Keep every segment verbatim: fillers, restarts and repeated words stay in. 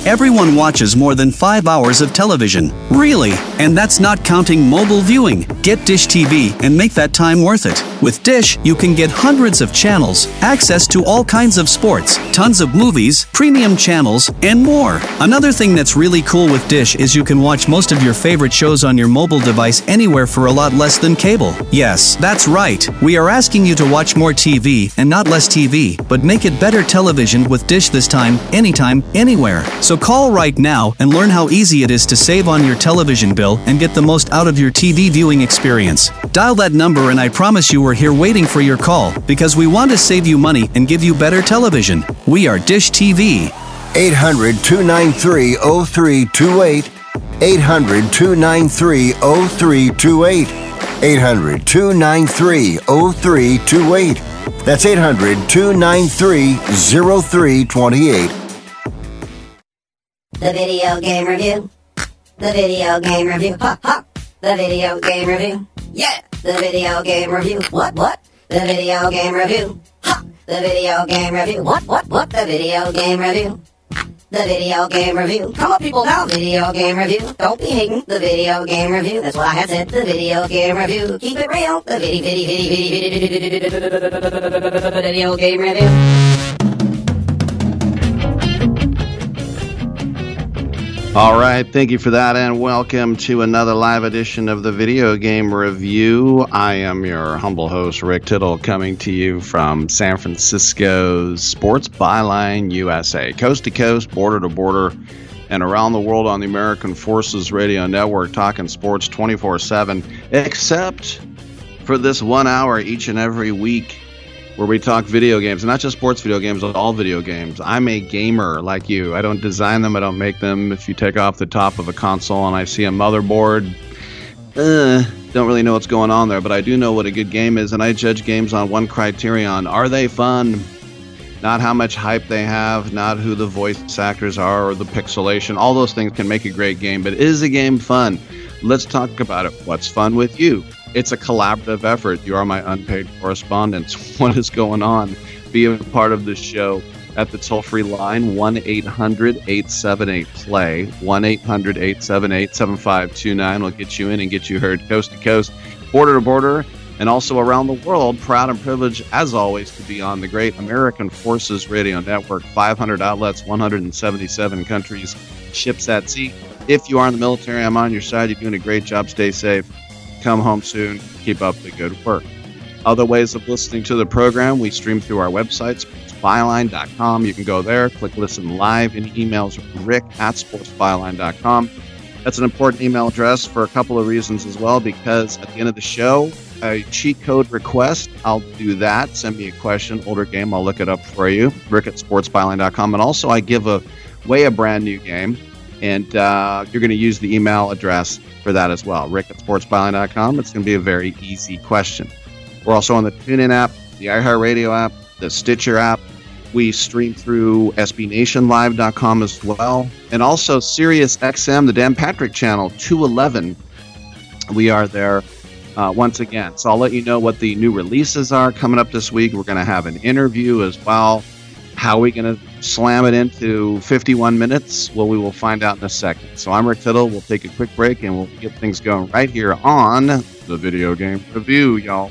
Everyone watches more than five hours of television. Really? And that's not counting mobile viewing. Get Dish T V and make that time worth it. With Dish, you can get hundreds of channels, access to all kinds of sports, tons of movies, premium channels, and more. Another thing that's really cool with Dish is you can watch most of your favorite shows on your mobile device anywhere for a lot less than cable. Yes, that's right. We are asking you to watch more T V and not less T V, but make it better television with Dish this time, anytime, anywhere. So call right now and learn how easy it is to save on your television bill and get the most out of your T V viewing experience. Dial that number and I promise you we're here waiting for your call because we want to save you money and give you better television. We are Dish T V. eight hundred, two nine three, oh three two eight. eight hundred, two nine three, oh three two eight. eight hundred, two nine three, oh three two eight. That's eight hundred, two nine three, oh three two eight. The video game review. The video game review. Ha ha. The video game review. Yeah. The video game review. What what? The video game review. Ha. The video game review. What what what? The video game review. The video game review. Come on, people, now. Video game review. Don't be hating. The video game review. That's what I had said. The video game review. Keep it real. The video, video, video, video, video game review. All right, thank you for that, and welcome to another live edition of the Video Game Review. I am your humble host, Rick Tittle, coming to you from San Francisco's Sports Byline U S A, coast to coast, border to border, and around the world on the American Forces Radio Network, talking sports twenty-four seven, except for this one hour each and every week where we talk video games, and not just sports video games, but all video games. I'm a gamer like you. I don't design them. I don't make them. If you take off the top of a console and I see a motherboard, uh, don't really know what's going on there, but I do know what a good game is, and I judge games on one criterion. Are they fun? Not how much hype they have, not who the voice actors are or the pixelation. All those things can make a great game, but is a game fun? Let's talk about it. What's fun with you? It's a collaborative effort. You are my unpaid correspondents. What is going on? Be a part of this show at the toll-free line, one eight hundred, eight seven eight, play. one eight hundred, eight seven eight, seven five two nine will get you in and get you heard coast to coast, border to border, and also around the world. Proud and privileged, as always, to be on the great American Forces Radio Network. five hundred outlets, one hundred seventy-seven countries, ships at sea. If you are in the military, I'm on your side. You're doing a great job. Stay safe. Come home soon. Keep up the good work. Other ways of listening to the program, we stream through our website, sports byline dot com. You can go there, click listen live. Any emails, rick at sports byline dot com. That's an important email address for a couple of reasons as well, because at the end of the show, a cheat code request, I'll do that. Send me a question, older game, I'll look it up for you, rick at sports byline dot com. And also I give away a brand new game, and uh, you're going to use the email address for that as well, rick at sports byline dot com. It's going to be a very easy question. We're also on the TuneIn app, the iHeartRadio app, the Stitcher app. We stream through S B Nation Live dot com as well, and also Sirius X M, the Dan Patrick channel, two eleven. We are there uh, once again. So I'll let you know what the new releases are coming up this week. We're going to have an interview as well. How are we going to slam it into fifty-one minutes? Well, we will find out in a second. So I'm Rick Tittle. We'll take a quick break, and we'll get things going right here on the Video Game Review, y'all.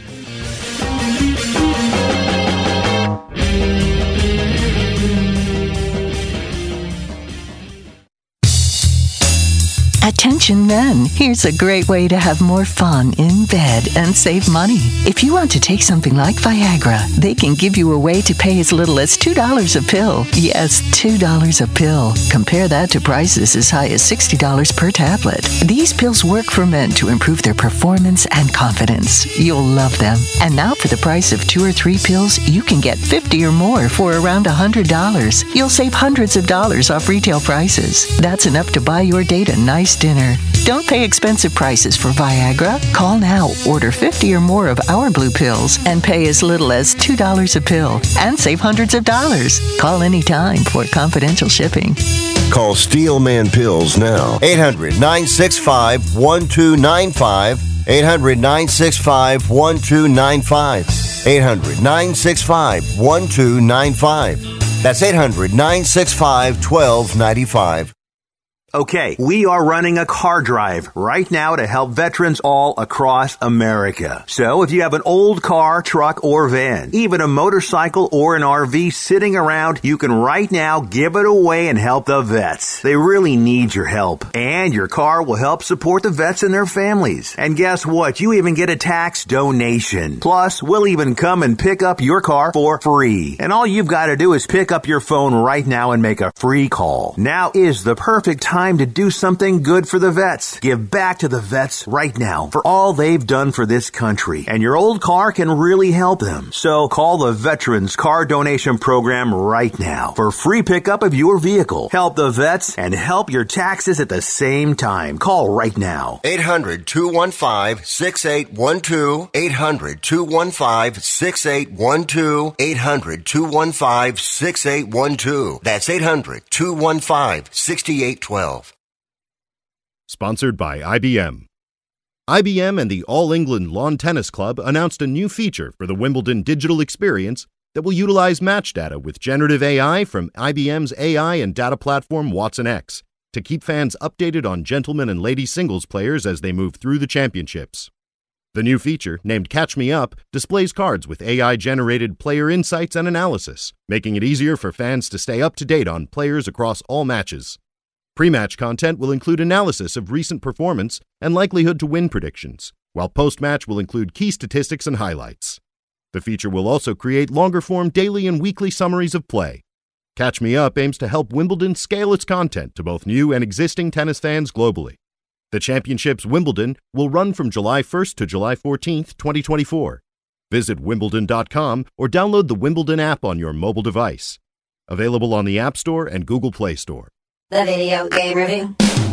Attention men, here's a great way to have more fun in bed and save money. If you want to take something like Viagra, they can give you a way to pay as little as two dollars a pill. Yes, two dollars a pill. Compare that to prices as high as sixty dollars per tablet. These pills work for men to improve their performance and confidence. You'll love them. And now for the price of two or three pills, you can get fifty or more for around one hundred dollars. You'll save hundreds of dollars off retail prices. That's enough to buy your date a nice dinner. Don't pay expensive prices for Viagra. Call now, order fifty or more of our blue pills, and pay as little as two dollars a pill, and save hundreds of dollars. Call anytime for confidential shipping. Call Steelman Pills now. eight hundred, nine six five, one two nine five. eight hundred, nine six five, one two nine five. eight hundred, nine six five, one two nine five. That's eight hundred, nine six five, one two nine five. Okay, we are running a car drive right now to help veterans all across America. So if you have an old car, truck, or van, even a motorcycle or an R V sitting around, you can right now give it away and help the vets. They really need your help. And your car will help support the vets and their families. And guess what? You even get a tax donation. Plus, we'll even come and pick up your car for free. And all you've got to do is pick up your phone right now and make a free call. Now is the perfect time Time to do something good for the vets. Give back to the vets right now for all they've done for this country. And your old car can really help them. So call the Veterans Car Donation Program right now for free pickup of your vehicle. Help the vets and help your taxes at the same time. Call right now. eight hundred, two one five, six eight one two. eight hundred, two one five, six eight one two. eight hundred, two one five, six eight one two. That's eight hundred, two one five, six eight one two. Sponsored by I B M. I B M and the All England Lawn Tennis Club announced a new feature for the Wimbledon digital experience that will utilize match data with generative A I from I B M's A I and data platform Watson X to keep fans updated on gentlemen and ladies singles players as they move through the championships. The new feature, named Catch Me Up, displays cards with A I-generated player insights and analysis, making it easier for fans to stay up to date on players across all matches. Pre-match content will include analysis of recent performance and likelihood to win predictions, while post-match will include key statistics and highlights. The feature will also create longer-form daily and weekly summaries of play. Catch Me Up aims to help Wimbledon scale its content to both new and existing tennis fans globally. The Championships Wimbledon will run from July first to July fourteenth, twenty twenty-four. Visit wimbledon dot com or download the Wimbledon app on your mobile device. Available on the App Store and Google Play Store. The Video Game Review.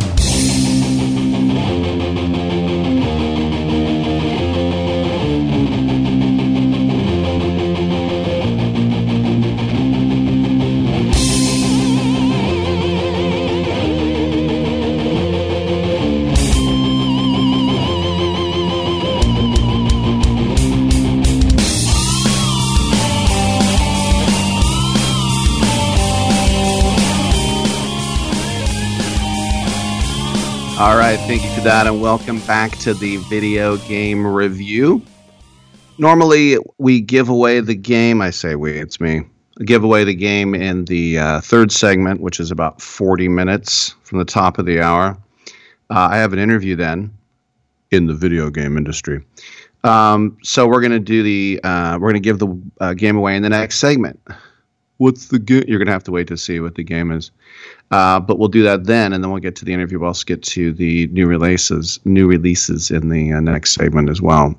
All right, thank you for that, and welcome back to the Video Game Review. Normally, we give away the game. I say we, it's me. I give away the game in the uh, third segment, which is about forty minutes from the top of the hour. Uh, I have an interview then in the video game industry. Um, so we're going to do the, uh, we're going to give the uh, game away in the next segment. What's the game? You're going to have to wait to see what the game is. Uh, but we'll do that then, and then we'll get to the interview. We'll also get to the new releases, new releases in the uh, next segment as well.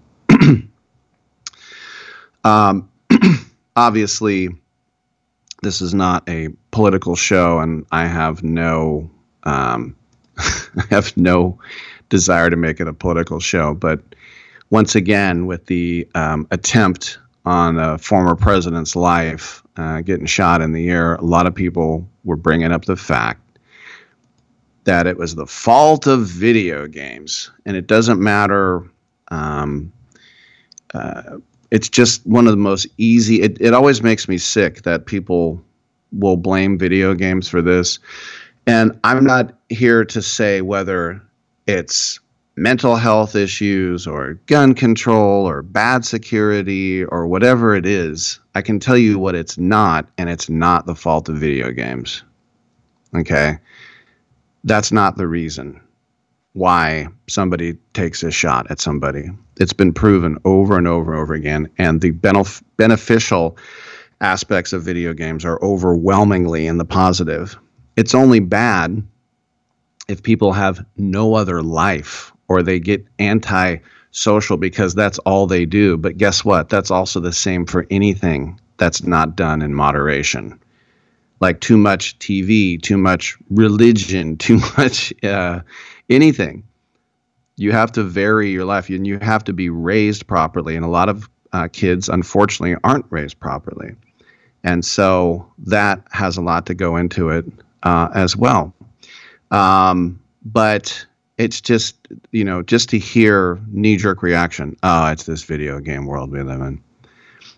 um, obviously, this is not a political show, and I have no, um, I have no desire to make it a political show. But once again, with the um, attempt on a former president's life uh, getting shot in the air, a lot of people were bringing up the fact that it was the fault of video games. And it doesn't matter. Um, uh, it's just one of the most easy. It, it always makes me sick that people will blame video games for this. And I'm not here to say whether it's mental health issues or gun control or bad security or whatever it is. I can tell you what it's not, and it's not the fault of video games. Okay? That's not the reason why somebody takes a shot at somebody. It's been proven over and over and over again, and the benef- beneficial aspects of video games are overwhelmingly in the positive. It's only bad if people have no other life, or they get anti-social because that's all they do. But guess what? That's also the same for anything that's not done in moderation. Like too much T V, too much religion, too much uh, anything. You have to vary your life, and you have to be raised properly. And a lot of uh, kids, unfortunately, aren't raised properly. And so that has a lot to go into it uh, as well. Um, but it's just, you know, just to hear knee-jerk reaction, oh, it's this video game world we live in.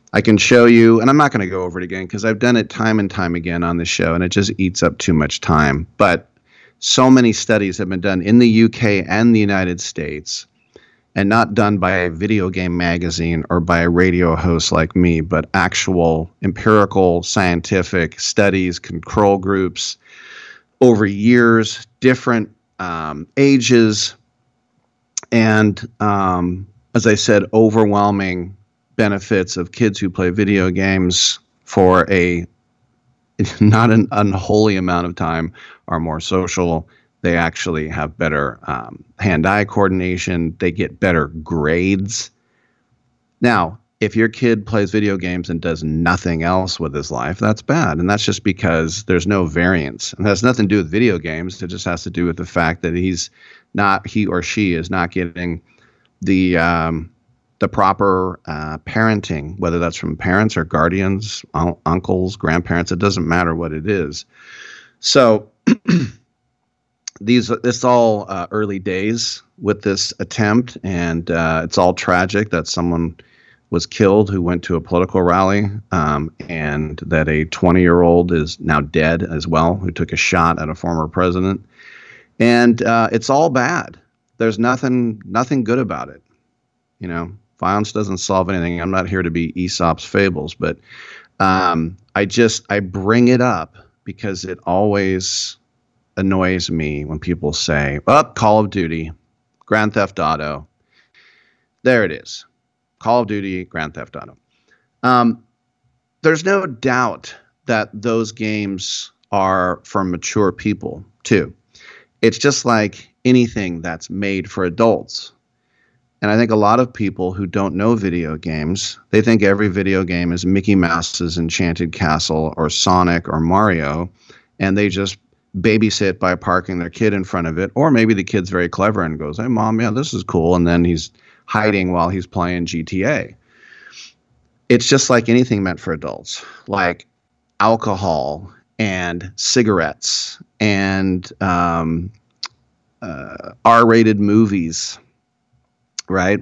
I can show you, and I'm not going to go over it again because I've done it time and time again on this show, and it just eats up too much time. But so many studies have been done in the U K and the United States, and not done by a video game magazine or by a radio host like me, but actual empirical scientific studies, control groups over years, different um, ages, and um, as I said, overwhelming benefits of kids who play video games for a not an unholy amount of time are more social. They actually have better um, hand-eye coordination. They get better grades. Now, if your kid plays video games and does nothing else with his life, that's bad. And that's just because there's no variance. And that has nothing to do with video games. It just has to do with the fact that he's not, he or she is not getting the um, the proper uh, parenting, whether that's from parents or guardians, un- uncles, grandparents. It doesn't matter what it is. So these it's all uh, early days with this attempt, and uh, it's all tragic that someone was killed who went to a political rally, um, and that a twenty-year-old is now dead as well, who took a shot at a former president. And uh, it's all bad. There's nothing nothing good about it. You know, violence doesn't solve anything. I'm not here to be Aesop's fables, but um, I just I bring it up because it always annoys me when people say, "Oh, Call of Duty, Grand Theft Auto." There it is. Call of Duty, Grand Theft Auto. Um, there's no doubt that those games are for mature people, too. It's just like anything that's made for adults. And I think a lot of people who don't know video games, they think every video game is Mickey Mouse's Enchanted Castle or Sonic or Mario, and they just babysit by parking their kid in front of it. Or maybe the kid's very clever and goes, "Hey, Mom, yeah, this is cool." And then he's hiding while he's playing G T A. It's just like anything meant for adults, like alcohol and cigarettes and um, uh, R-rated movies, right?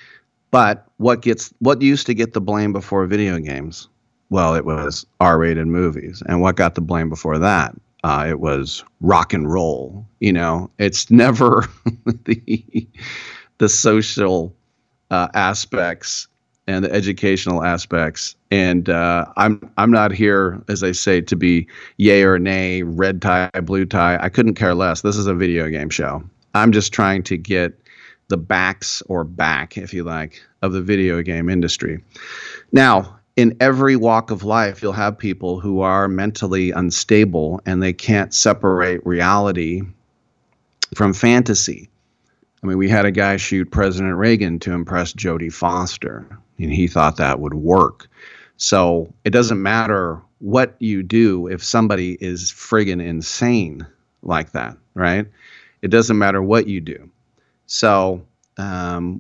But what gets what used to get the blame before video games? Well, it was R-rated movies. And what got the blame before that? Uh, it was rock and roll. You know, it's never the the social uh, aspects and the educational aspects. And uh, I'm I'm not here, as I say, to be yay or nay, red tie, blue tie. I couldn't care less. This is a video game show. I'm just trying to get the backs or back, if you like, of the video game industry. Now, in every walk of life, you'll have people who are mentally unstable and they can't separate reality from fantasy. I mean, we had a guy shoot President Reagan to impress Jodie Foster, and he thought that would work. So it doesn't matter what you do if somebody is friggin' insane like that, right? It doesn't matter what you do. So, um,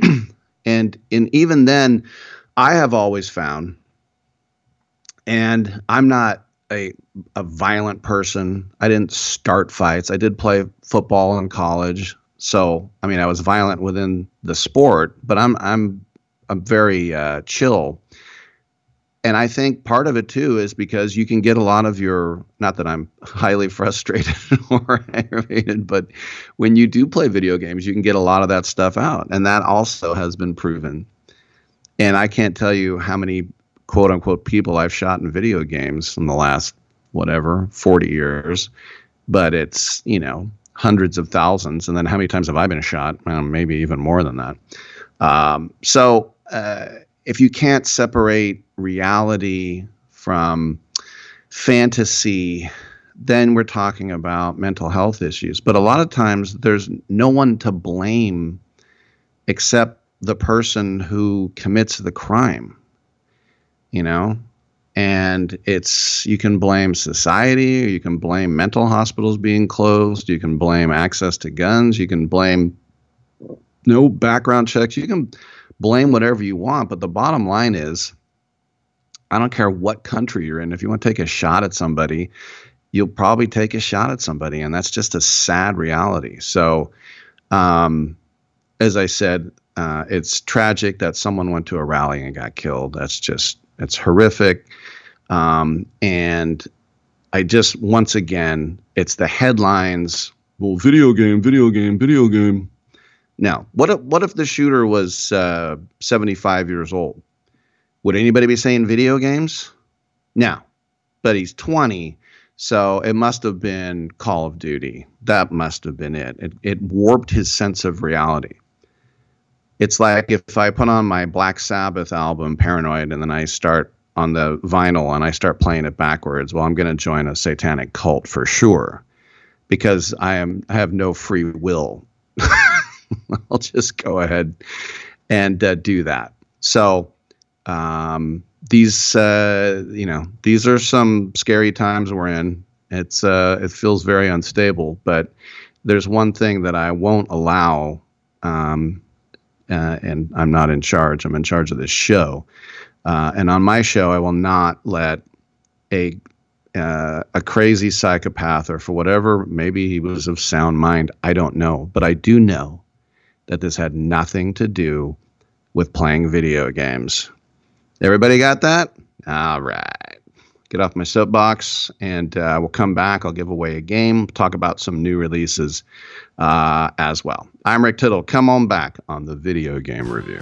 and and even then, I have always found, and I'm not a a violent person. I didn't start fights. I did play football in college. So, I mean, I was violent within the sport, but I'm I'm I'm very uh, chill. And I think part of it, too, is because you can get a lot of your, not that I'm highly frustrated or aggravated, but when you do play video games, you can get a lot of that stuff out. And that also has been proven. And I can't tell you how many quote unquote people I've shot in video games in the last, whatever, forty years. But it's, you know, hundreds of thousands. And then how many times have I been shot? Well, maybe even more than that. Um, so uh, if you can't separate reality from fantasy, then we're talking about mental health issues. But a lot of times there's no one to blame except the person who commits the crime, you know? And it's, you can blame society, or you can blame mental hospitals being closed, you can blame access to guns, you can blame no background checks, you can blame whatever you want. But the bottom line is, I don't care what country you're in. If you want to take a shot at somebody, you'll probably take a shot at somebody. And that's just a sad reality. So um, as I said, uh, it's tragic that someone went to a rally and got killed. That's just, it's horrific. Um, and I just, once again, it's the headlines. Well, video game, video game, video game. Now, what if, what if the shooter was uh, seventy-five years old? Would anybody be saying video games? No, but he's twenty, so it must have been Call of Duty. That must have been it. It, it warped his sense of reality. It's like if I put on my Black Sabbath album, Paranoid, and then I start on the vinyl and I start playing it backwards, well, I'm going to join a satanic cult for sure, because I am I have no free will. I'll just go ahead and uh, do that. So um, these, uh, you know, these are some scary times we're in. It's uh, it feels very unstable, but there's one thing that I won't allow, um, uh, and I'm not in charge. I'm in charge of this show, uh, and on my show, I will not let a uh, a crazy psychopath, or for whatever, maybe he was of sound mind, I don't know, but I do know that this had nothing to do with playing video games. Everybody got that? All right. Get off my soapbox, and uh, we'll come back. I'll give away a game, talk about some new releases uh, as well. I'm Rick Tittle. Come on back on the Video Game Review.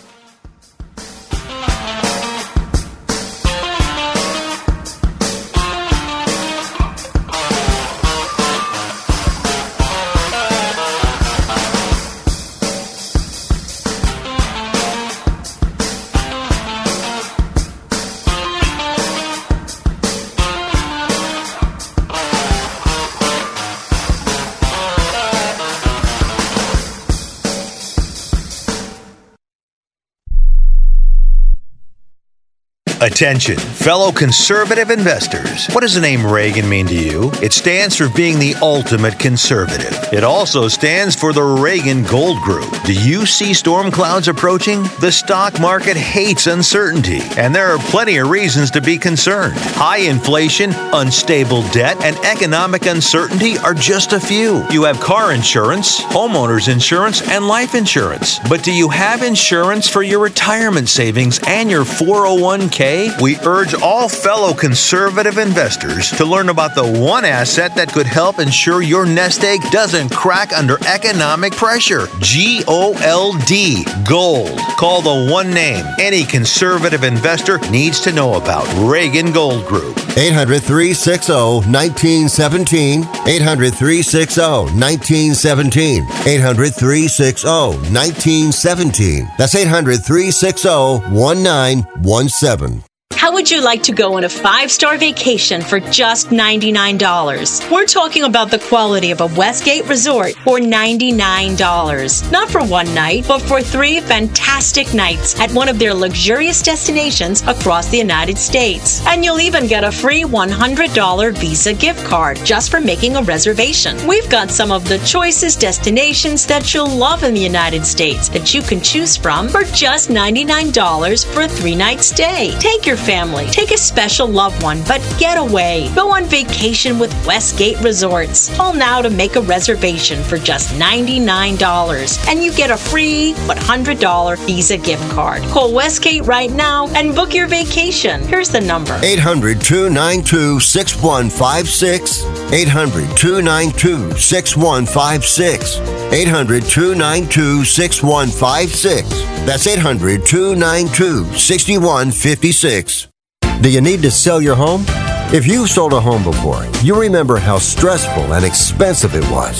Attention, fellow conservative investors. What does the name Reagan mean to you? It stands for being the ultimate conservative. It also stands for the Reagan Gold Group. Do you see storm clouds approaching? The stock market hates uncertainty, and there are plenty of reasons to be concerned. High inflation, unstable debt, and economic uncertainty are just a few. You have car insurance, homeowners insurance, and life insurance. But do you have insurance for your retirement savings and your four oh one k? We urge all fellow conservative investors to learn about the one asset that could help ensure your nest egg doesn't crack under economic pressure. G O L D, gold. Call the one name any conservative investor needs to know about. Reagan Gold Group. eight hundred, three six zero, one nine one seven. eight hundred, three six zero, one nine one seven. eight hundred, three six zero, one nine one seven. That's eight hundred, three six zero, one nine one seven. How would you like to go on a five-star vacation for just ninety-nine dollars? We're talking about the quality of a Westgate resort for ninety-nine dollars. Not for one night, but for three fantastic nights at one of their luxurious destinations across the United States. And you'll even get a free one hundred dollars Visa gift card just for making a reservation. We've got some of the choicest destinations that you'll love in the United States that you can choose from for just ninety-nine dollars for a three-night stay. Take your family, take a special loved one, but get away. Go on vacation with Westgate Resorts. Call now to make a reservation for just ninety-nine dollars, and you get a free one hundred dollars Visa gift card. Call Westgate right now and book your vacation. Here's the number. eight hundred, two nine two, six one five six. eight hundred, two nine two, six one five six. eight hundred, two nine two, six one five six. That's eight hundred, two nine two, six one five six. Do you need to sell your home? If you've sold a home before, you remember how stressful and expensive it was.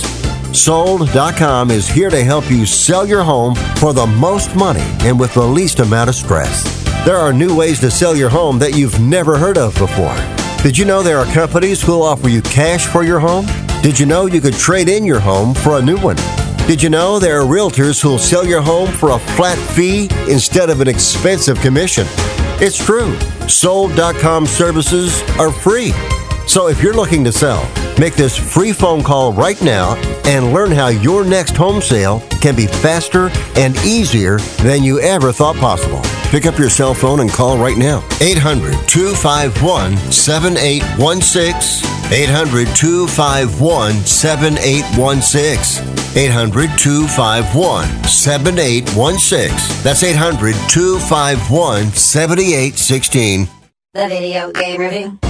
Sold dot com is here to help you sell your home for the most money and with the least amount of stress. There are new ways to sell your home that you've never heard of before. Did you know there are companies who'll offer you cash for your home? Did you know you could trade in your home for a new one? Did you know there are realtors who'll sell your home for a flat fee instead of an expensive commission? It's true. Sold dot com services are free. So if you're looking to sell, make this free phone call right now and learn how your next home sale can be faster and easier than you ever thought possible. Pick up your cell phone and call right now. eight hundred, two five one, seven eight one six. eight hundred, two five one, seven eight one six. eight hundred, two five one, seven eight one six. That's eight hundred, two five one, seven eight one six. The Video Game Review.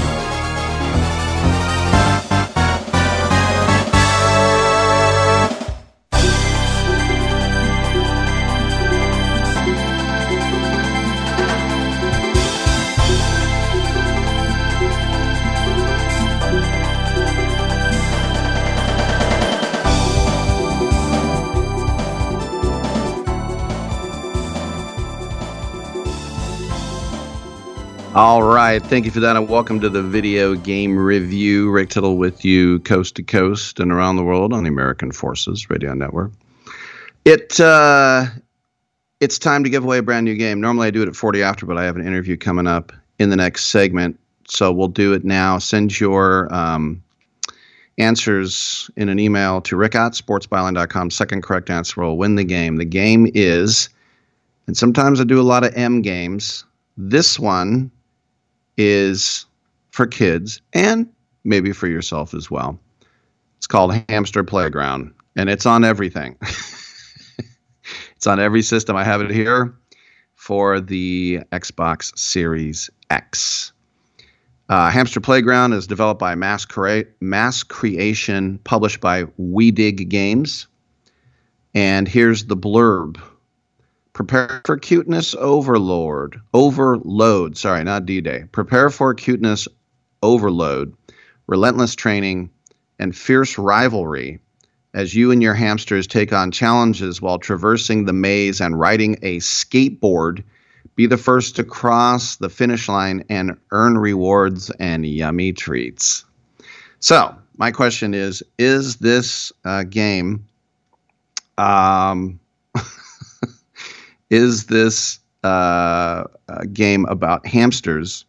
All right. Thank you for that, and welcome to the Video Game Review. Rick Tittle with you coast to coast and around the world on the American Forces Radio Network. It uh, It's time to give away a brand new game. Normally I do it at forty after, but I have an interview coming up in the next segment, so we'll do it now. Send your um, answers in an email to rick at sports byline dot com. Second correct answer will win the game. The game is, and sometimes I do a lot of M games. This one is for kids and maybe for yourself as well. It's called Hamster Playground, and it's on everything. It's on every system. I have it here for the Xbox Series X. Uh, Hamster Playground is developed by Mass, Crea- Mass Creation, published by We Dig Games. And here's the blurb. Prepare for cuteness overlord. Overload. Sorry, not D-Day. Prepare for cuteness overload, relentless training, and fierce rivalry as you and your hamsters take on challenges while traversing the maze and riding a skateboard. Be the first to cross the finish line and earn rewards and yummy treats. So, my question is, is this uh, game... Um, Is this uh, a game about hamsters,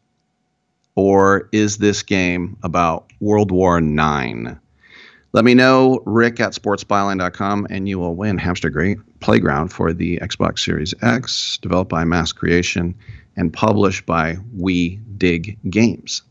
or is this game about World War Nine? Let me know, Rick at sports byline dot com, and you will win Hamster Great Playground for the Xbox Series X, developed by Mass Creation and published by We Dig Games.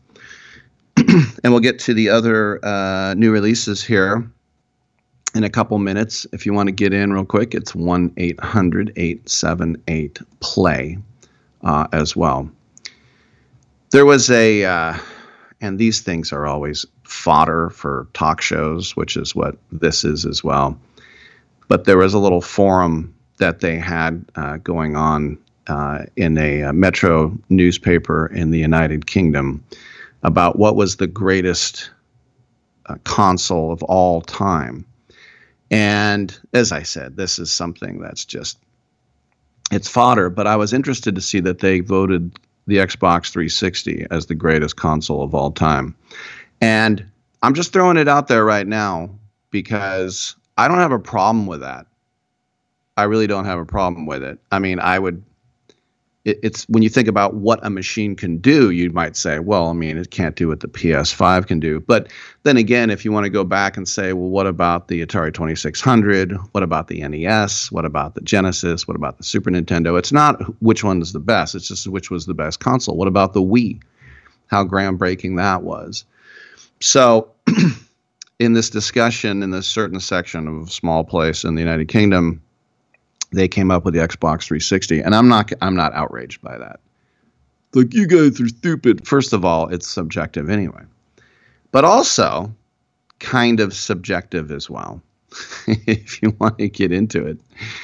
And we'll get to the other uh, new releases here in a couple minutes. If you want to get in real quick, it's one eight hundred, eight seven eight, play uh, as well. There was a, uh, and these things are always fodder for talk shows, which is what this is as well. But there was a little forum that they had uh, going on uh, in a, a Metro newspaper in the United Kingdom about what was the greatest uh, console of all time. And as I said, this is something that's just, it's fodder, but I was interested to see that they voted the Xbox three sixty as the greatest console of all time. And I'm just throwing it out there right now because I don't have a problem with that. I really don't have a problem with it. I mean, I would, it, it's when you think about what a machine can do, you might say, well, I mean, it can't do what the P S five can do. But then again, if you want to go back and say, well, what about the Atari twenty-six hundred? What about the N E S? What about the Genesis? What about the Super Nintendo? It's not which one is the best. It's just which was the best console. What about the Wii? How groundbreaking that was. So in this discussion, in this certain section of a small place in the United Kingdom, they came up with the Xbox three sixty, and I'm not I'm not outraged by that. Like, you guys are stupid. First of all, it's subjective anyway. But also kind of subjective as well, if you want to get into it,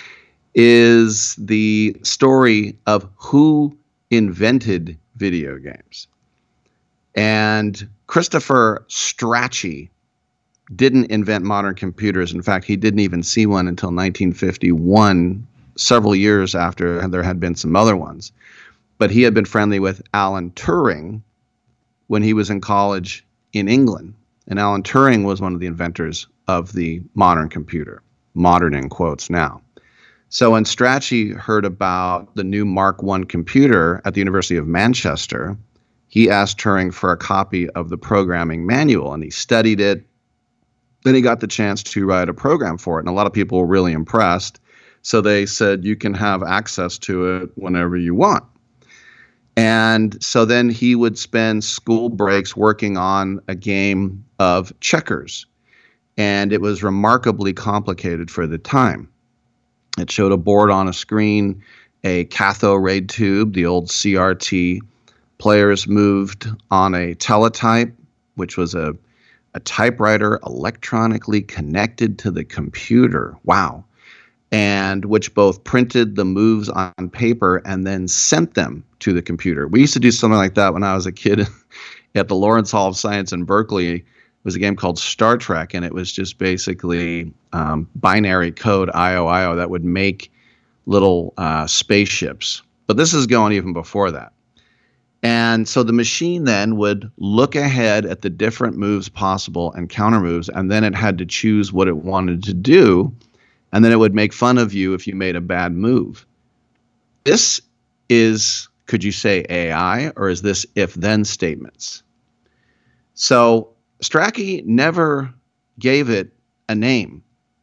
is the story of who invented video games. And Christopher Strachey didn't invent modern computers. In fact, he didn't even see one until nineteen fifty-one, several years after there had been some other ones. But he had been friendly with Alan Turing when he was in college in England. And Alan Turing was one of the inventors of the modern computer, modern in quotes now. So when Strachey heard about the new Mark one computer at the University of Manchester, he asked Turing for a copy of the programming manual, and he studied it. Then he got the chance to write a program for it, and a lot of people were really impressed. So they said, you can have access to it whenever you want. And so then he would spend school breaks working on a game of checkers. And it was remarkably complicated for the time. It showed a board on a screen, a cathode ray tube, the old C R T. Players moved on a teletype, which was a, a typewriter electronically connected to the computer. Wow. And which both printed the moves on paper and then sent them to the computer. We used to do something like that when I was a kid at the Lawrence Hall of Science in Berkeley. It was a game called Star Trek, and it was just basically um, binary code I O I O that would make little uh, spaceships. But this is going even before that. And so the machine then would look ahead at the different moves possible and counter moves, and then it had to choose what it wanted to do, and then it would make fun of you if you made a bad move. This is, could you say A I, or is this if-then statements? So Strachey never gave it a name.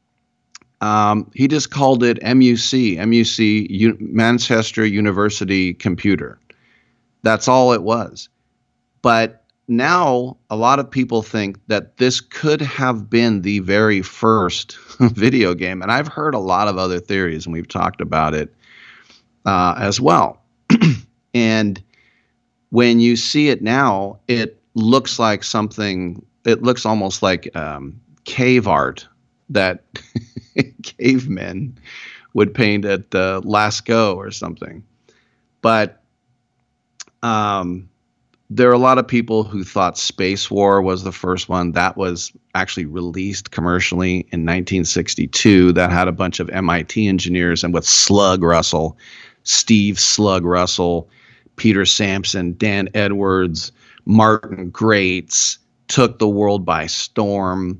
Um, he just called it M U C, M U C, U- Manchester University Computer. That's all it was. But now a lot of people think that this could have been the very first video game. And I've heard a lot of other theories, and we've talked about it uh, as well. And when you see it now, it looks like something, it looks almost like um, cave art that cavemen would paint at uh, Lascaux or something. But um, there are a lot of people who thought Space War was the first one. That was actually released commercially in nineteen sixty-two. That had a bunch of M I T engineers, and with Slug Russell, Steve Slug Russell, Peter Sampson, Dan Edwards, Martin Grates, took the world by storm.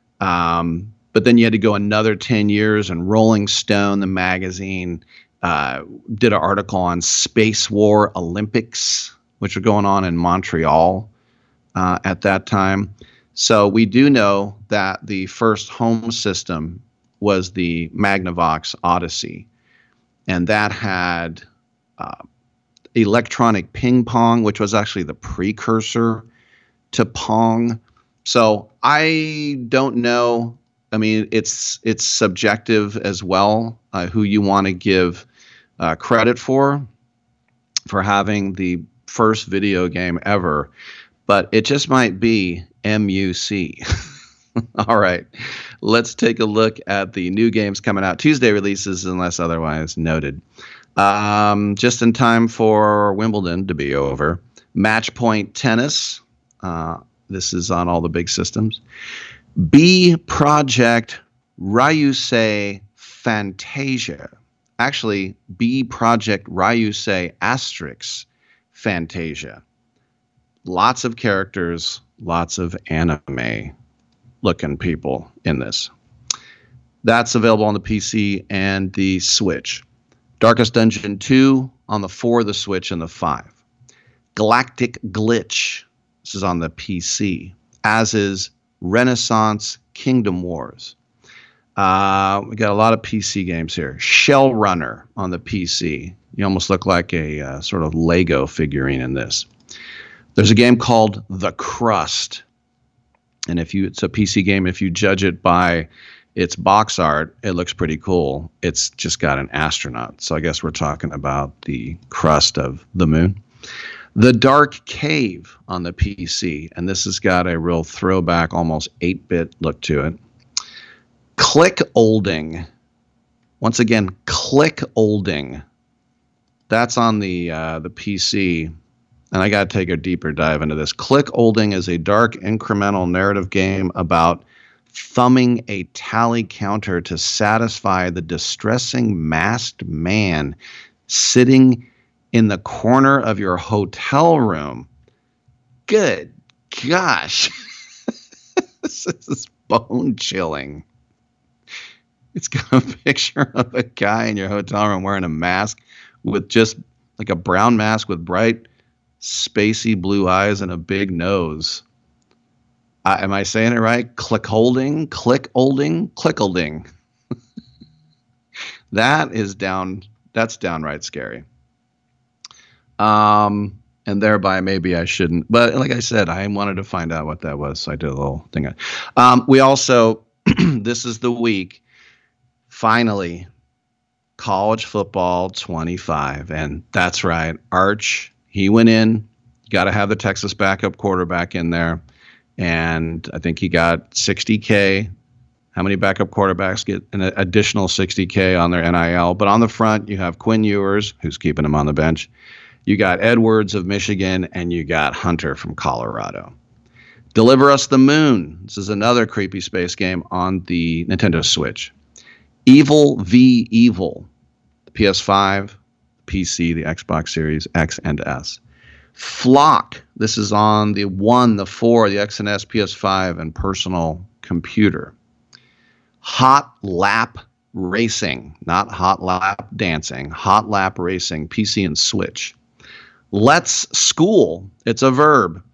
Um, but then you had to go another ten years, and Rolling Stone, the magazine, uh, did an article on Space War Olympics, which were going on in Montreal uh, at that time. So we do know that the first home system was the Magnavox Odyssey, and that had uh, electronic ping pong, which was actually the precursor to Pong. So I don't know. I mean, it's it's subjective as well, uh, who you want to give uh, credit for, for having the first video game ever. But it just might be M U C. All right, let's take a look at the new games coming out. Tuesday releases, unless otherwise noted. Um, just in time for Wimbledon to be over. Match Point Tennis. Uh, this is on all the big systems. B Project Ryusei Fantasia. Actually, B Project Ryusei Asterix Fantasia. Lots of characters, lots of anime looking people in this. That's available on the P C and the Switch. Darkest Dungeon two on the four, the Switch, and the five. Galactic Glitch. This is on the P C. As is Renaissance Kingdom Wars. Uh, we got a lot of P C games here. Shell Runner on the P C. You almost look like a uh, sort of Lego figurine in this. There's a game called The Crust. And if you, it's a P C game. If you judge it by its box art, it looks pretty cool. It's just got an astronaut. So I guess we're talking about the crust of the moon. The Dark Cave on the P C. And this has got a real throwback, almost eight-bit look to it. Click Olding. Once again, Click Olding. That's on the uh, the P C. And I got to take a deeper dive into this. Click Olding is a dark incremental narrative game about thumbing a tally counter to satisfy the distressing masked man sitting in the corner of your hotel room. Good gosh. This is bone chilling. It's got a picture of a guy in your hotel room wearing a mask with just like a brown mask with bright, spacey blue eyes and a big nose. Uh, am I saying it right? Click holding, click holding, click holding. That is down. That's downright scary. Um, and thereby maybe I shouldn't. But like I said, I wanted to find out what that was, so I did a little thing. Um, we also, this is the week, finally, college football twenty-five. And that's right, Arch, he went in. Got to have the Texas backup quarterback in there. And I think he got sixty K. How many backup quarterbacks get an additional sixty K on their N I L? But on the front, you have Quinn Ewers, who's keeping him on the bench. You got Edwards of Michigan, and you got Hunter from Colorado. Deliver Us the Moon. This is another creepy space game on the Nintendo Switch. Evil v. Evil. The P S five, P C, the Xbox Series X and S. Flock. This is on the one, the four, the X and S, P S five, and personal computer. Hot Lap Racing. Not Hot Lap Dancing. Hot Lap Racing, P C and Switch. Let's School. It's a verb.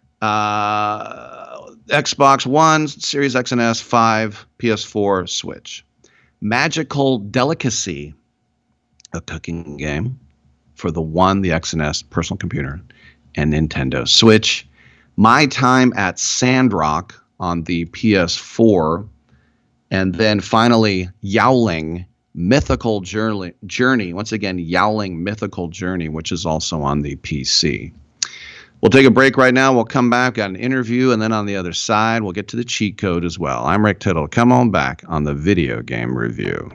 Uh, Xbox One, Series X and S, five, P S four, Switch. Magical Delicacy, a cooking game for the One, the X and S, personal computer, and Nintendo Switch. My Time at Sandrock on the P S four. And then finally, Yowling Mythical Journey. Journey. Once again, Yowling Mythical Journey, which is also on the P C. We'll take a break right now. We'll come back, got an interview, and then on the other side, we'll get to the cheat code as well. I'm Rick Tittle. Come on back on the Video Game Review.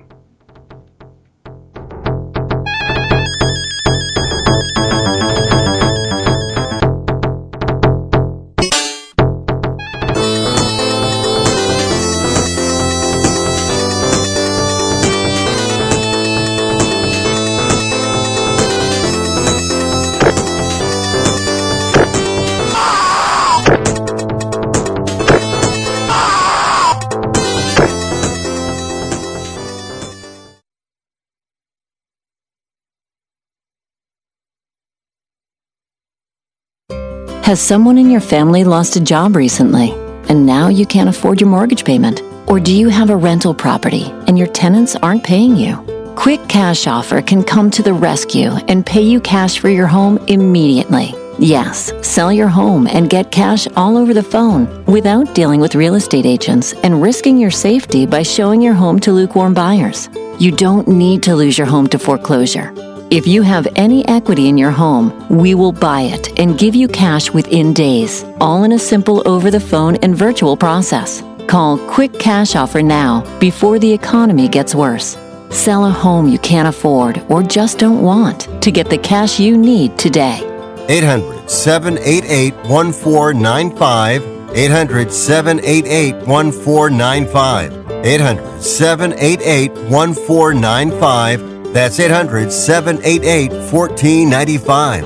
Has someone in your family lost a job recently, and now you can't afford your mortgage payment? Or do you have a rental property and your tenants aren't paying you? Quick Cash Offer can come to the rescue and pay you cash for your home immediately. Yes, sell your home and get cash all over the phone without dealing with real estate agents and risking your safety by showing your home to lukewarm buyers. You don't need to lose your home to foreclosure. If you have any equity in your home, we will buy it and give you cash within days, all in a simple over-the-phone and virtual process. Call Quick Cash Offer now before the economy gets worse. Sell a home you can't afford or just don't want to get the cash you need today. eight hundred, seven eight eight, one four nine five. eight hundred, seven eight eight, one four nine five. eight hundred, seven eight eight, one four nine five. That's eight hundred, seven eight eight, one four nine five.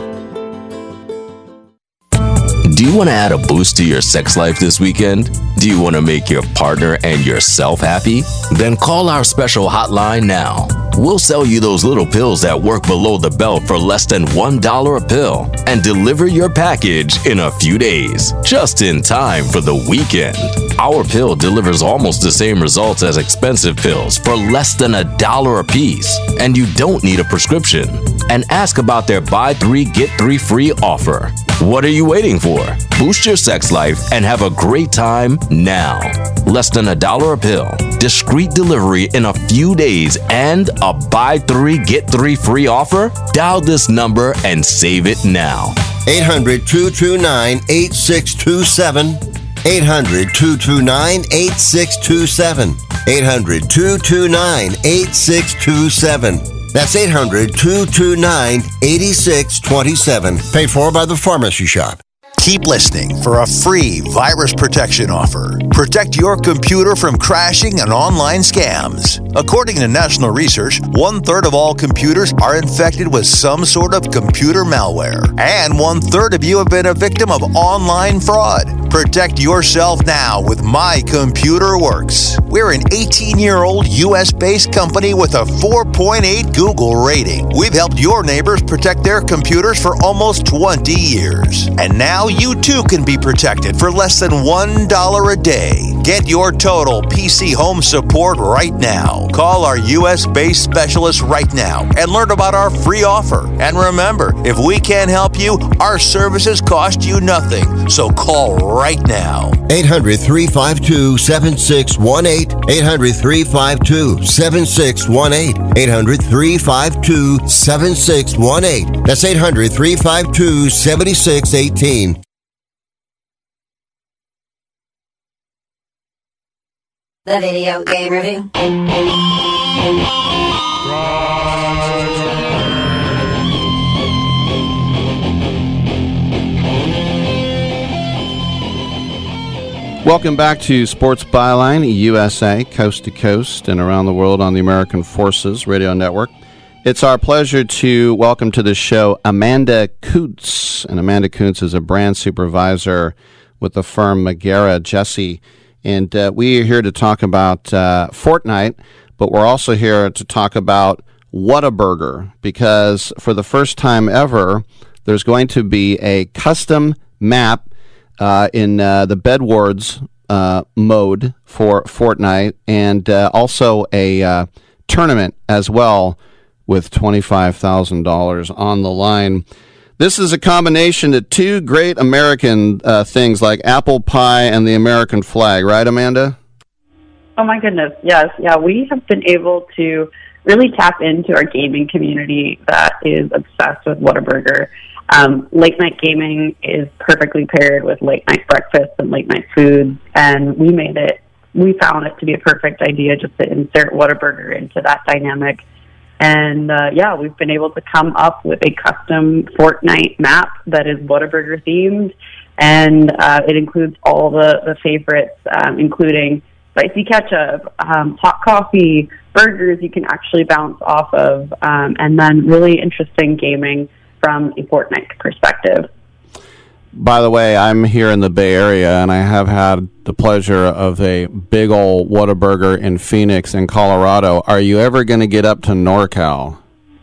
Do you want to add a boost to your sex life this weekend? Do you want to make your partner and yourself happy? Then call our special hotline now. We'll sell you those little pills that work below the belt for less than one dollar a pill and deliver your package in a few days, just in time for the weekend. Our pill delivers almost the same results as expensive pills for less than a dollar a piece, and you don't need a prescription. And ask about their buy three, get three free offer. What are you waiting for? Boost your sex life and have a great time now. Less than a dollar a pill, discreet delivery in a few days, and a buy three, get three free offer? Dial this number and save it now. eight hundred, two two nine, eight six two seven. eight hundred, two two nine, eight six two seven. eight hundred, two two nine, eight six two seven. That's eight hundred, two two nine, eight six two seven. Paid for by the Pharmacy Shop. Keep listening for a free virus protection offer. Protect your computer from crashing and online scams. According to national research, one-third of all computers are infected with some sort of computer malware. And one-third of you have been a victim of online fraud. Protect yourself now with My Computer Works. We're an eighteen-year-old U S-based company with a four point eight Google rating. We've helped your neighbors protect their computers for almost twenty years. And now you too can be protected for less than one dollar a day. Get your total P C home support right now. Call our U S-based specialist right now and learn about our free offer. And remember, if we can't help you, our services cost you nothing. So call right now. eight hundred, three five two, seven six one eight. eight hundred, three five two, seven six one eight. eight hundred, three five two, seven six one eight. That's eight hundred, three five two, seven six one eight. The Video Game Review. Welcome back to Sports Byline U S A, coast to coast and around the world on the American Forces Radio Network. It's our pleasure to welcome to the show Amanda Kuntz. And Amanda Kuntz is a brand supervisor with the firm Magera Jesse. And uh, we are here to talk about uh, Fortnite, but we're also here to talk about Whataburger, because for the first time ever, there's going to be a custom map uh, in uh, the Bedwars uh, mode for Fortnite, and uh, also a uh, tournament as well with twenty-five thousand dollars on the line. This is a combination of two great American uh, things like apple pie and the American flag, right, Amanda? Oh, my goodness. Yes. Yeah, we have been able to really tap into our gaming community that is obsessed with Whataburger. Um, late night gaming is perfectly paired with late night breakfast and late night foods, and we made it, we found it to be a perfect idea just to insert Whataburger into that dynamic. And, uh, yeah, we've been able to come up with a custom Fortnite map that is Whataburger themed, and uh, it includes all the, the favorites, um, including spicy ketchup, um, hot coffee, burgers you can actually bounce off of, um, and then really interesting gaming from a Fortnite perspective. By the way, I'm here in the Bay Area, and I have had the pleasure of a big old Whataburger in Phoenix in Colorado. Are you ever going to get up to NorCal?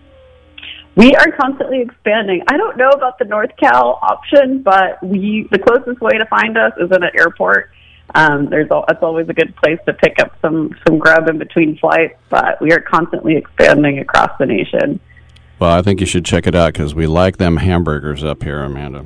We are constantly expanding. I don't know about the NorthCal option, but we the closest way to find us is at an airport. Um, there's al- it's always a good place to pick up some, some grub in between flights, but we are constantly expanding across the nation. Well, I think you should check it out because we like them hamburgers up here, Amanda.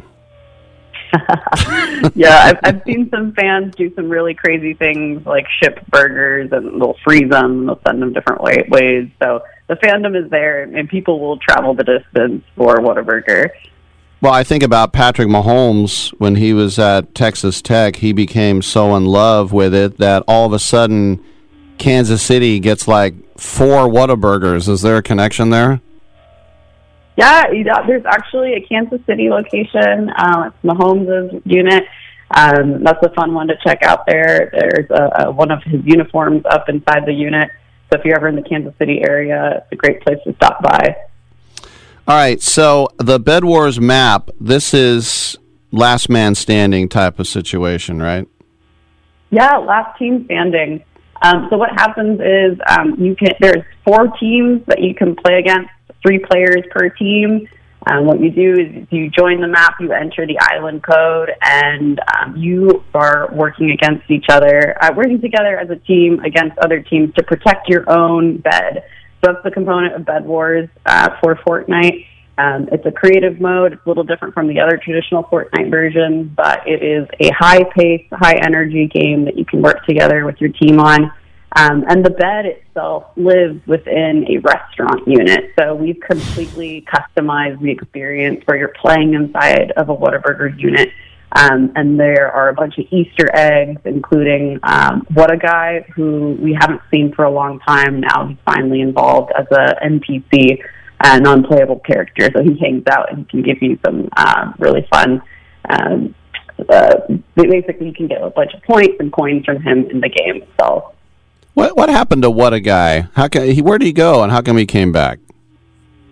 Yeah, I've, I've seen some fans do some really crazy things like ship burgers, and they'll freeze them and they'll send them different way, ways. So the fandom is there, and people will travel the distance for Whataburger. Well, I think about Patrick Mahomes when he was at Texas Tech. He became so in love with it that all of a sudden Kansas City gets like four Whataburgers. Is there a connection there? Yeah, there's actually a Kansas City location. Uh, it's Mahomes' unit. Um, that's a fun one to check out there. There's a, a, one of his uniforms up inside the unit. So if you're ever in the Kansas City area, it's a great place to stop by. All right, so the Bedwars map, this is last man standing type of situation, right? Yeah, last team standing. Um, so what happens is um, you can. There's four teams that you can play against. Three players per team. Um, what you do is you join the map, you enter the island code, and um, you are working against each other, uh, working together as a team against other teams to protect your own bed. So that's the component of Bed Wars uh, for Fortnite. Um, it's a creative mode. It's a little different from the other traditional Fortnite version, but it is a high-paced, high-energy game that you can work together with your team on. Um, and the bed itself lives within a restaurant unit. So we've completely customized the experience where you're playing inside of a Whataburger unit. Um, and there are a bunch of Easter eggs, including um, What a Guy, who we haven't seen for a long time. Now he's finally involved as a N P C, uh, non-playable character. So he hangs out and he can give you some uh, really fun um, uh, basically you can get a bunch of points and coins from him in the game itself. What what happened to What a Guy? How can he? Where did he go, and how come he came back?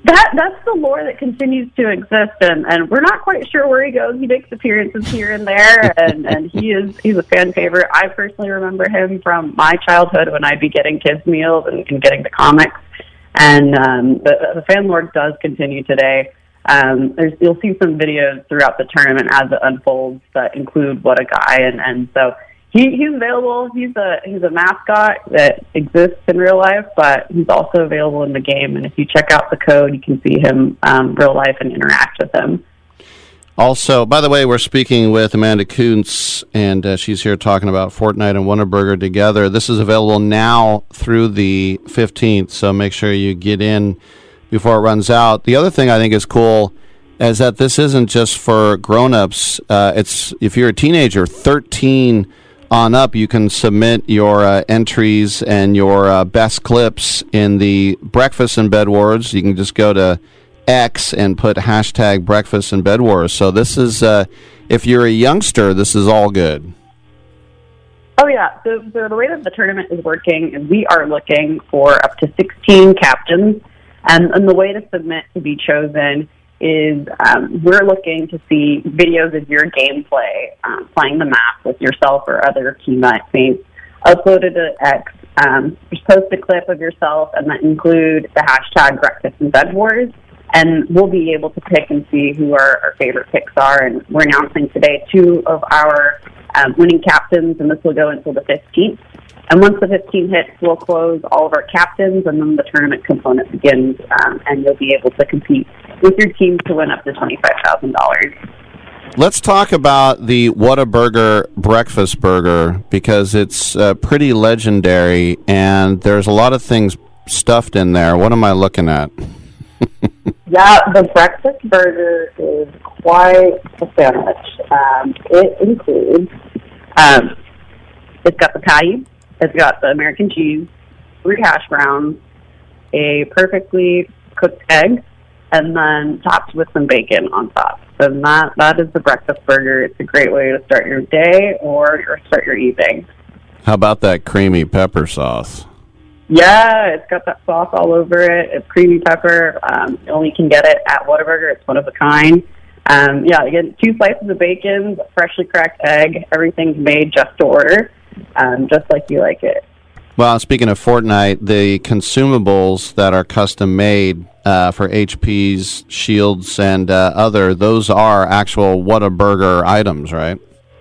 That that's the lore that continues to exist, and, and we're not quite sure where he goes. He makes appearances here and there, and, and he is he's a fan favorite. I personally remember him from my childhood when I'd be getting kids' meals and, and getting the comics, and um, the, the fan lore does continue today. Um, there's, you'll see some videos throughout the tournament as it unfolds that include What a Guy, and, and so he, he's available. He's a he's a mascot that exists in real life, but he's also available in the game. And if you check out the code, you can see him um, real life and interact with him. Also, by the way, we're speaking with Amanda Kuntz, and uh, she's here talking about Fortnite and Whataburger together. This is available now through the fifteenth, so make sure you get in before it runs out. The other thing I think is cool is that this isn't just for grown-ups. Uh, it's if you're a teenager, thirteen on up, you can submit your uh, entries and your uh, best clips in the Breakfast in Bed Wars. You can just go to X and put hashtag Breakfast in Bed Wars. So this is, uh, if you're a youngster, this is all good. Oh, yeah. So, so the way that the tournament is working is we are looking for up to sixteen captains, and, and the way to submit to be chosen is um, we're looking to see videos of your gameplay, um, playing the map with yourself or other teammates uploaded to X. Um, just post a clip of yourself and then include the hashtag Breakfast in Bed Wars, and we'll be able to pick and see who our, our favorite picks are. And we're announcing today two of our um, winning captains, and this will go until the fifteenth. And once the fifteenth hits, we'll close all of our captains, and then the tournament component begins, um, and you'll be able to compete with your team to win up to twenty-five thousand dollars. Let's talk about the Whataburger breakfast burger, because it's uh, pretty legendary, and there's a lot of things stuffed in there. What am I looking at? Yeah, the breakfast burger is quite a sandwich. Um, it includes, um, it's got the patty, it's got the American cheese, three hash browns, a perfectly cooked egg, and then topped with some bacon on top. So that, that is the breakfast burger. It's a great way to start your day or, or start your evening. How about that creamy pepper sauce? Yeah, it's got that sauce all over it. It's creamy pepper. Um, you only can get it at Whataburger. It's one of a kind. Um, yeah, again, two slices of bacon, freshly cracked egg. Everything's made just to order, um, just like you like it. Well, speaking of Fortnite, the consumables that are custom made uh, for H P's, Shields, and uh, other, those are actual Whataburger items, right?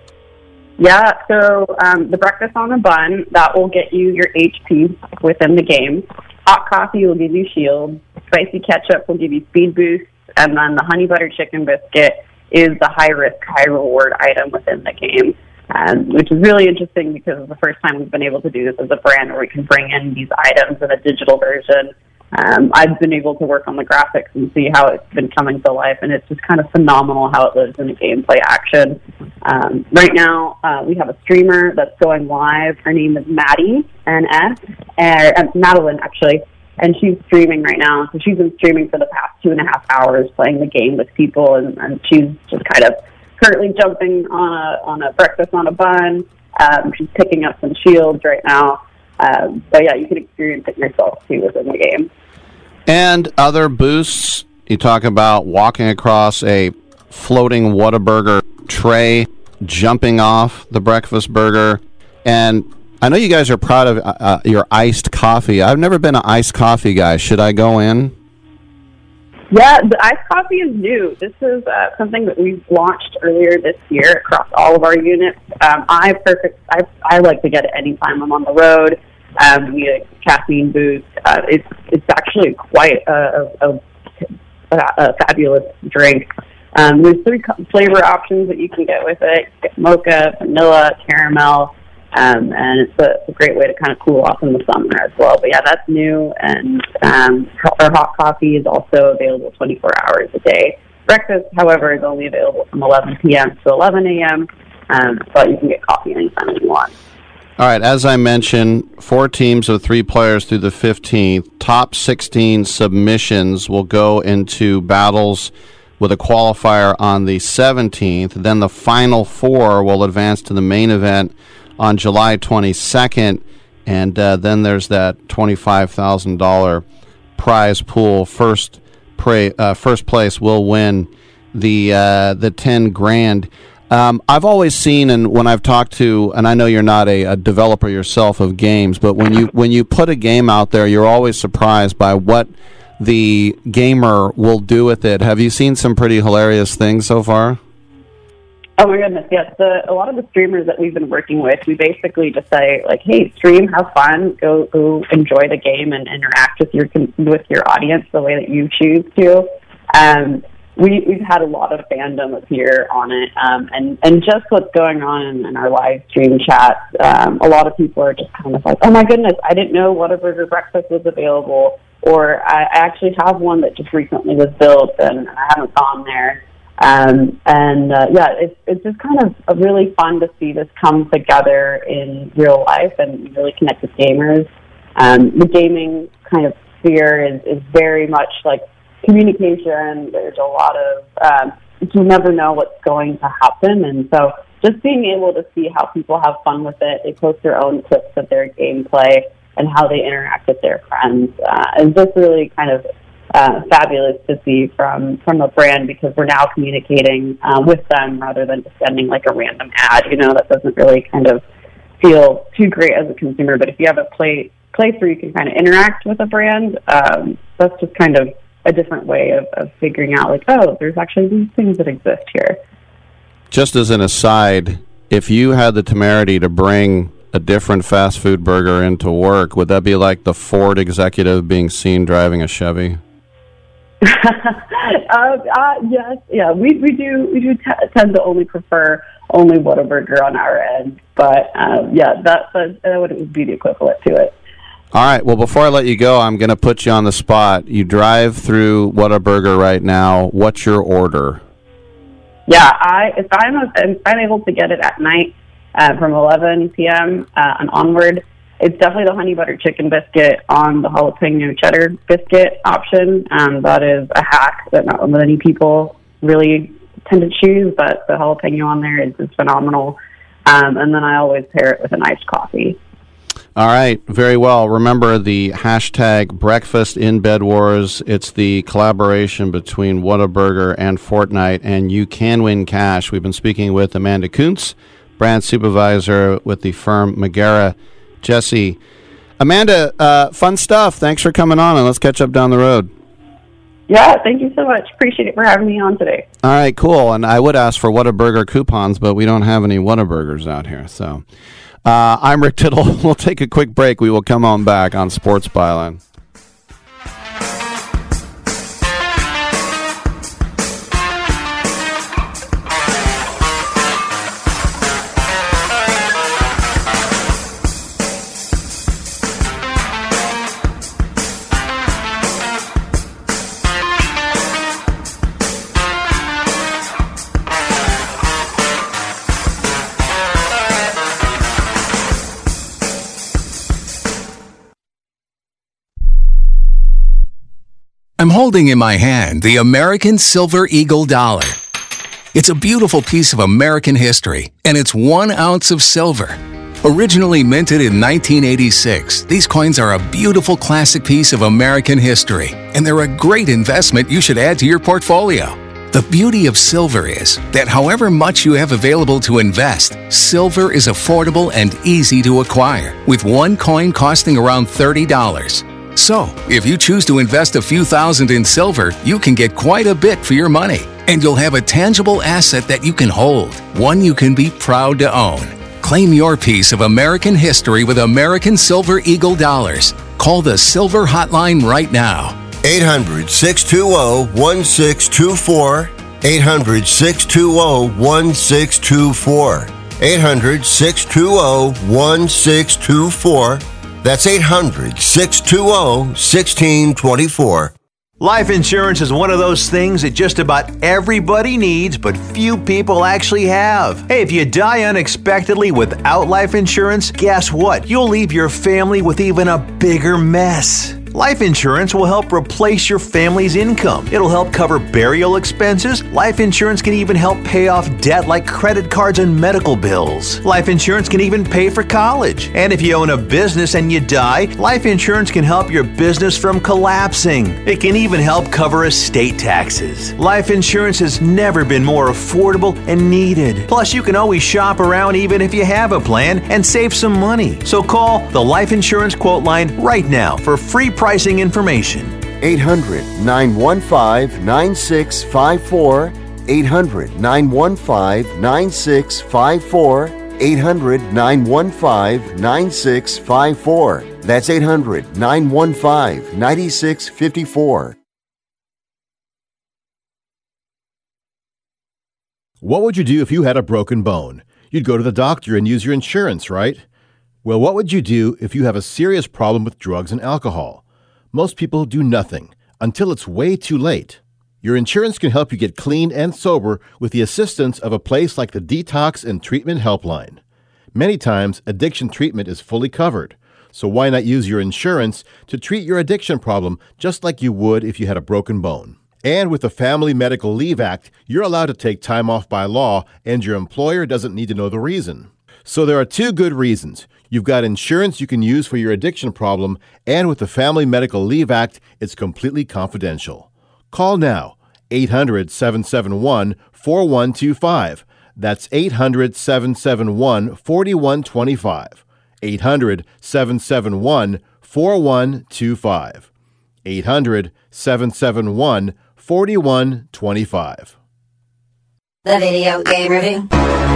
Yeah, so um, the breakfast on the bun, that will get you your H P within the game. Hot coffee will give you shield. Spicy ketchup will give you speed boost. And then the honey butter chicken biscuit is the high-risk, high-reward item within the game, um, which is really interesting because it's the first time we've been able to do this as a brand where we can bring in these items in a digital version. Um, I've been able to work on the graphics and see how it's been coming to life, and it's just kind of phenomenal how it lives in the gameplay action. Um, right now, uh, we have a streamer that's going live. Her name is Maddie, N S, uh, Madeline, actually, and she's streaming right now. So she's been streaming for the past two and a half hours, playing the game with people, and, and she's just kind of currently jumping on a, on a breakfast on a bun. Um, she's picking up some shields right now. Um, but yeah, you can experience it yourself, too, within the game. And other boosts, you talk about walking across a floating Whataburger tray, jumping off the breakfast burger. And I know you guys are proud of uh, your iced coffee. I've never been an iced coffee guy. Should I go in? Yeah, the iced coffee is new. This is uh, something that we've launched earlier this year across all of our units. Um, I perfect. I I like to get it anytime I'm on the road. Um, we get a caffeine boost. Uh, it's it's actually quite a, a, a, a fabulous drink. Um, there's three flavor options that you can get with it: mocha, vanilla, caramel, um, and it's a, it's a great way to kind of cool off in the summer as well. But yeah, that's new, and um, our hot coffee is also available twenty-four hours a day. Breakfast, however, is only available from eleven p.m. to eleven a.m., um, but you can get coffee anytime you want. All right, as I mentioned, four teams of three players through the fifteenth. Top sixteen submissions will go into battles with a qualifier on the seventeenth. Then the final four will advance to the main event on July twenty-second. And uh, then there's that twenty-five thousand dollars prize pool. First pra- uh, first place will win the uh, the ten grand. Um, I've always seen, and when I've talked to, and I know you're not a, a developer yourself of games, but when you when you put a game out there, you're always surprised by what the gamer will do with it. Have you seen some pretty hilarious things so far? Oh my goodness, yes. The, a lot of the streamers that we've been working with, we basically just say, like, hey, stream, have fun, go go enjoy the game and interact with your with your audience the way that you choose to. Um, we, we've had a lot of fandom appear on it, um, and, and just what's going on in, in our live stream chats, um, a lot of people are just kind of like, oh my goodness, I didn't know Whataburger breakfast was available, or I actually have one that just recently was built and I haven't gone there. Um, and uh, yeah, it's it's just kind of uh, really fun to see this come together in real life and really connect with gamers. Um, the gaming kind of sphere is, is very much like communication. There's a lot of, um, you never know what's going to happen. And so just being able to see how people have fun with it, they post their own clips of their gameplay and how they interact with their friends, uh, is just really kind of Uh, fabulous to see from, from a brand, because we're now communicating uh, with them rather than just sending like a random ad, you know, that doesn't really kind of feel too great as a consumer. But if you have a play, place where you can kind of interact with a brand, um, that's just kind of a different way of, of figuring out like, oh, there's actually these things that exist here. Just as an aside, if you had the temerity to bring a different fast food burger into work, would that be like the Ford executive being seen driving a Chevy? uh, uh, yes, yeah, we we do we do t- tend to only prefer only Whataburger on our end, but uh, yeah, that that, that would be the equivalent to it. All right. Well, before I let you go, I'm going to put you on the spot. You drive through Whataburger right now. What's your order? Yeah, I if I'm a, if I'm able to get it at night uh, from eleven p.m. Uh, and onward. It's definitely the honey butter chicken biscuit on the jalapeno cheddar biscuit option. Um, that is a hack that not many people really tend to choose, but the jalapeno on there is, is phenomenal. Um, and then I always pair it with an iced coffee. All right, very well. Remember the hashtag Breakfast in Bed Wars. It's the collaboration between Whataburger and Fortnite, and you can win cash. We've been speaking with Amanda Kuntz, brand supervisor with the firm Magera. Jesse, Amanda, uh, fun stuff. Thanks for coming on, and let's catch up down the road. Yeah, thank you so much. Appreciate it for having me on today. All right, cool. And I would ask for Whataburger coupons, but we don't have any Whataburgers out here. So uh, I'm Rick Tittle. We'll take a quick break. We will come on back on Sports Byline. I'm holding in my hand the American Silver Eagle dollar. It's a beautiful piece of American history, and it's one ounce of silver. Originally minted in nineteen eighty-six, these coins are a beautiful classic piece of American history, and they're a great investment you should add to your portfolio. The beauty of silver is that however much you have available to invest, silver is affordable and easy to acquire, with one coin costing around thirty dollars. So, if you choose to invest a few thousand in silver, you can get quite a bit for your money, and you'll have a tangible asset that you can hold, one you can be proud to own. Claim your piece of American history with American Silver Eagle dollars. Call the Silver Hotline right now. eight hundred, six two zero, one six two four. eight hundred, six two zero, one six two four. eight hundred, six two zero, one six two four. That's eight hundred, six two zero, one six two four. Life insurance is one of those things that just about everybody needs, but few people actually have. Hey, if you die unexpectedly without life insurance, guess what? You'll leave your family with even a bigger mess. Life insurance will help replace your family's income. It'll help cover burial expenses. Life insurance can even help pay off debt like credit cards and medical bills. Life insurance can even pay for college. And if you own a business and you die, life insurance can help your business from collapsing. It can even help cover estate taxes. Life insurance has never been more affordable and needed. Plus, you can always shop around even if you have a plan and save some money. So call the Life Insurance Quote Line right now for free pricing information. eight hundred, nine one five, nine six five four. eight hundred, nine one five, nine six five four. eight hundred, nine one five, nine six five four. That's eight hundred, nine one five, nine six five four. What would you do if you had a broken bone? You'd go to the doctor and use your insurance, right? Well, what would you do if you have a serious problem with drugs and alcohol? Most people do nothing until it's way too late. Your insurance can help you get clean and sober with the assistance of a place like the Detox and Treatment Helpline. Many times, addiction treatment is fully covered, so why not use your insurance to treat your addiction problem just like you would if you had a broken bone? And with the Family Medical Leave Act, you're allowed to take time off by law, and your employer doesn't need to know the reason. So there are two good reasons. You've got insurance you can use for your addiction problem, and with the Family Medical Leave Act, it's completely confidential. Call now, eight hundred, seven seven one, four one two five. That's eight hundred, seven seven one, four one two five. eight hundred, seven seven one, four one two five. eight hundred, seven seven one, four one two five. The Video Game Review.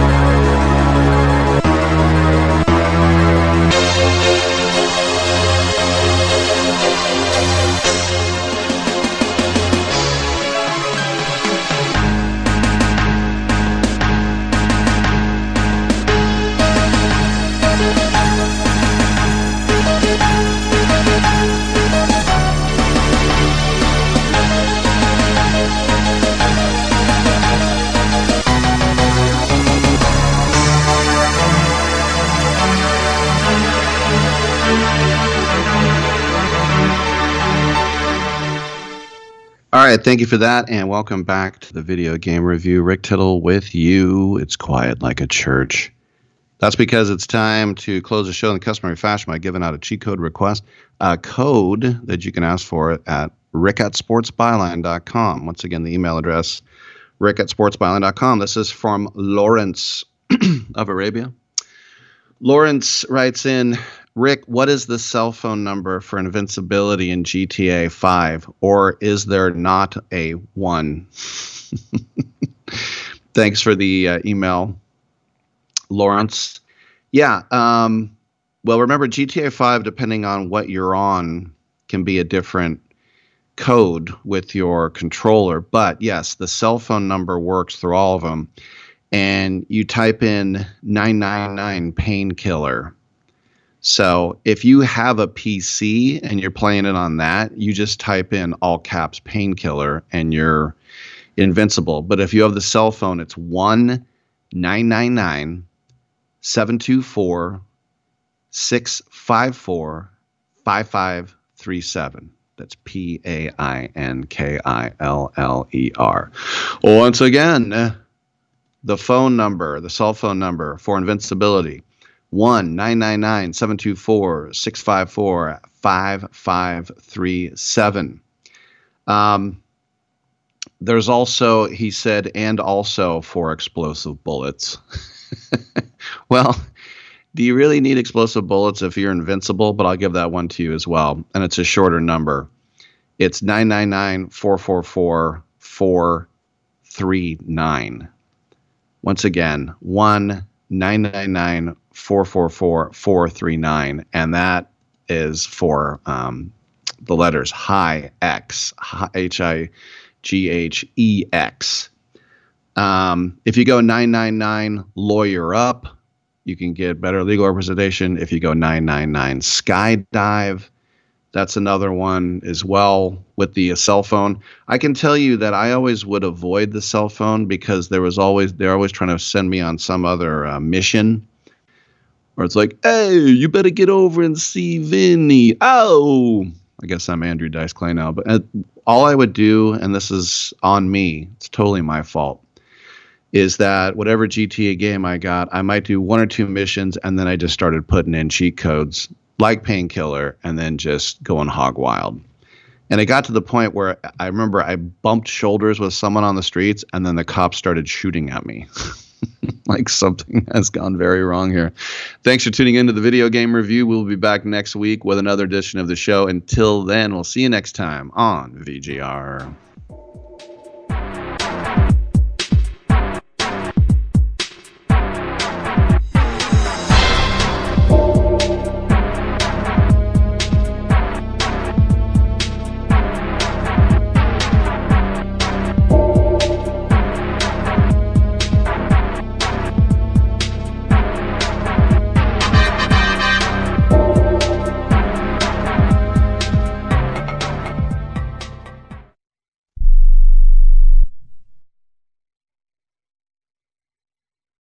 All right, thank you for that, and welcome back to the Video Game Review. Rick Tittle with you. It's quiet like a church. That's because it's time to close the show in the customary fashion by giving out a cheat code request, a code that you can ask for at rick at sports byline dot com. Once again, the email address, rick at sports byline dot com. This is from Lawrence of Arabia. Lawrence writes in, Rick, what is the cell phone number for invincibility in G T A five, or is there not a one? Thanks for the uh, email, Lawrence. Yeah, um, well, remember, G T A five, depending on what you're on, can be a different code with your controller. But yes, the cell phone number works through all of them. And you type in nine nine nine painkiller. So if you have a P C and you're playing it on that, you just type in all caps painkiller and you're invincible. But if you have the cell phone, it's one nine nine nine seven two four six five four five five three seven. That's P A I N K I L L E R. Once again, the phone number, the cell phone number for invincibility, one nine nine nine seven two four six five four five five three seven. Um, there's also, he said, and also for explosive bullets. Well, do you really need explosive bullets if you're invincible? But I'll give that one to you as well. And it's a shorter number. It's nine nine nine four four four four three nine. Once again, one nine nine nine four four four four three nine, and that is for um, the letters Hi X, H I G H E X. Um, if you go nine nine nine lawyer up, you can get better legal representation. If you go nine nine nine skydive, that's another one as well with the uh, cell phone. I can tell you that I always would avoid the cell phone because there was always they're always trying to send me on some other uh, mission, or it's like, hey, you better get over and see Vinny. Oh, I guess I'm Andrew Dice Clay now. But uh, all I would do, and this is on me, it's totally my fault, is that whatever G T A game I got, I might do one or two missions, and then I just started putting in cheat codes like Painkiller, and then just going hog wild. And it got to the point where I remember I bumped shoulders with someone on the streets, and then the cops started shooting at me. Like something has gone very wrong here. Thanks for tuning into the Video Game Review. We'll be back next week with another edition of the show. Until then, we'll see you next time on V G R.